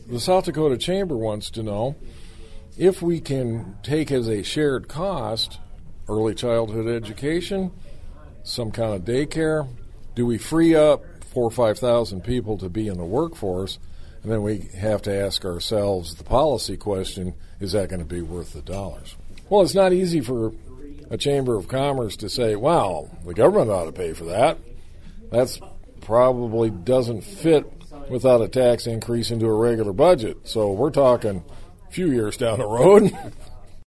the South Dakota Chamber wants to know if we can take as a shared cost early childhood education, some kind of daycare. Do we free up 4,000 or 5,000 people to be in the workforce? And then we have to ask ourselves the policy question, is that going to be worth the dollars? Well, it's not easy for a Chamber of Commerce to say, wow, the government ought to pay for that. That's probably doesn't fit without a tax increase into a regular budget. So we're talking a few years down the road.